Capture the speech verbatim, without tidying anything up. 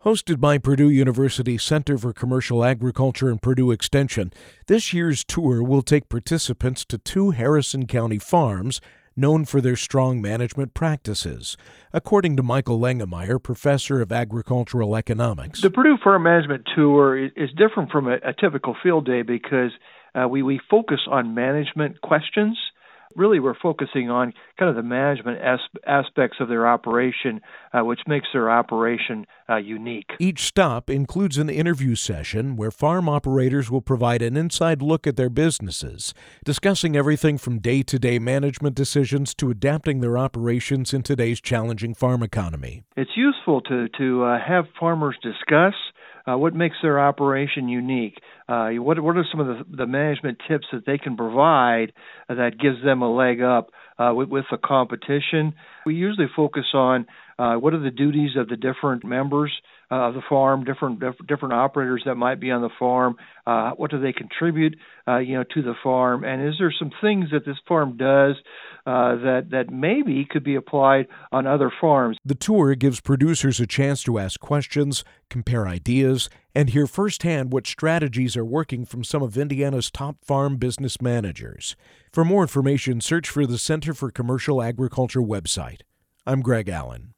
Hosted by Purdue University Center for Commercial Agriculture and Purdue Extension, this year's tour will take participants to two Harrison County farms known for their strong management practices. According to Michael Langemeyer, professor of agricultural economics, the Purdue Farm Management Tour is different from a, a typical field day because uh, we, we focus on management questions. Really, we're focusing on kind of the management as- aspects of their operation, uh, which makes their operation uh, unique. Each stop includes an interview session where farm operators will provide an inside look at their businesses, discussing everything from day-to-day management decisions to adapting their operations in today's challenging farm economy. It's useful to, to uh, have farmers discuss Uh, what makes their operation unique? Uh, what, what are some of the, the management tips that they can provide uh, that gives them a leg up uh, with, with the competition? We usually focus on uh, what are the duties of the different members uh, of the farm, different different operators that might be on the farm. Uh, what do they contribute, uh, you know, to the farm? And is there some things that this farm does uh, that that maybe could be applied on other farms? The tour gives producers a chance to ask questions, compare ideas, and hear firsthand what strategies are working from some of Indiana's top farm business managers. For more information, search for the Center for Commercial Agriculture website. I'm Greg Allen.